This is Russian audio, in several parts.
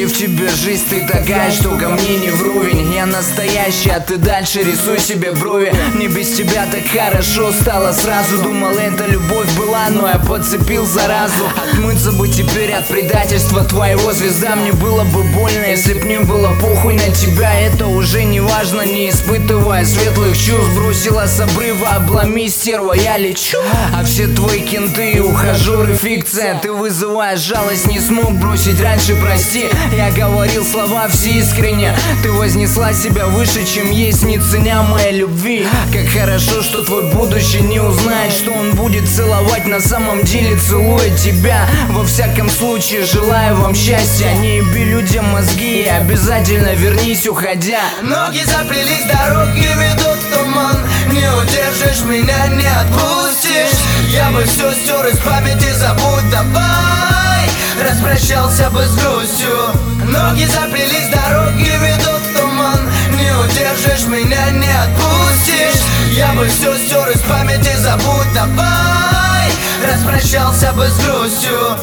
в тебе жизнь, ты такая, что ко мне не вровень. Я настоящий, а ты дальше рисуй себе брови. Мне без тебя так хорошо стало сразу. Думал, это любовь была, но я подцепил заразу. Отмыться бы теперь от предательства твоего, звезда. Мне было бы больно, если б мне было похуй на тебя. Это уже не важно, не испытывая светлых чувств. Бросила с обрыва, обломись, стерва, я лечу. А все твои кенты и ухажеры фикция. Ты вызываешь жалость, не смог бросить раньше, прости. Я говорил слова все искренне. Ты вознесла себя выше, чем есть, не ценя моей любви. Как хорошо, что твой будущий не узнает, что он будет целовать, на самом деле целуя тебя. Во всяком случае, желаю вам счастья. Не еби людям мозги и обязательно вернись, уходя. Ноги заплелись, дороги ведут в туман. Не удержишь меня, не отпустишь. Я бы все стер из памяти, забудь, давай. Распрощался бы с грустью. Ноги заплелись, дороги ведут в туман. Не удержишь меня, не отпустишь. Я бы все стер из памяти, забудь, давай. Распрощался бы с грустью.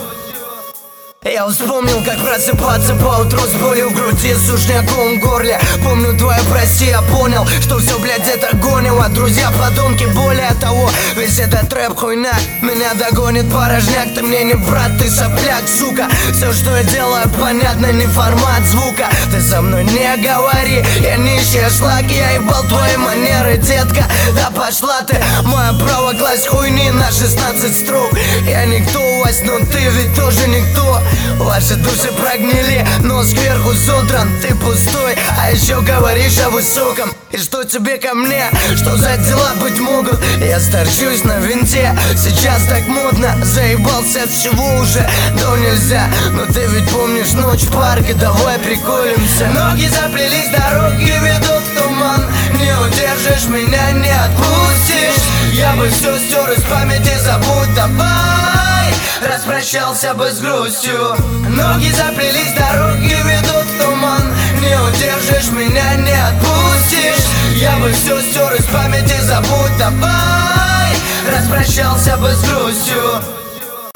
Я вспомнил, как просыпаться по утру с болью в груди, с сушняком в горле. Помню твое прости, я понял, что все, блядь, это гонило. Друзья подонки, более того, весь этот рэп хуйня меня догонит порожняк. Ты мне не брат, ты сопляк, сука. Все, что я делаю, понятно, не формат звука. Ты со мной не говори, я нищий шлак. Я ебал твои манеры, детка. Да пошла ты, мое право класть хуйни на 16 строк. Я никто у вас, но ты ведь тоже никто. Ваши души прогнили, нос кверху содран, ты пустой. А еще говоришь о высоком. И что тебе ко мне, что за дела быть могут? Я сторчусь на винте, сейчас так модно. Заебался от всего уже, да нельзя. Но ты ведь помнишь ночь в парке, давай приколемся. Ноги заплелись, дороги ведут в туман. Не удержишь меня, не отпустишь. Я бы все стер из памяти, забудь, давай. Распрощался бы с грустью. Ноги заплелись, дороги ведут в туман. Не удержишь меня, не отпустишь. Я бы все стер из памяти, забудь, давай. Распрощался бы с грустью.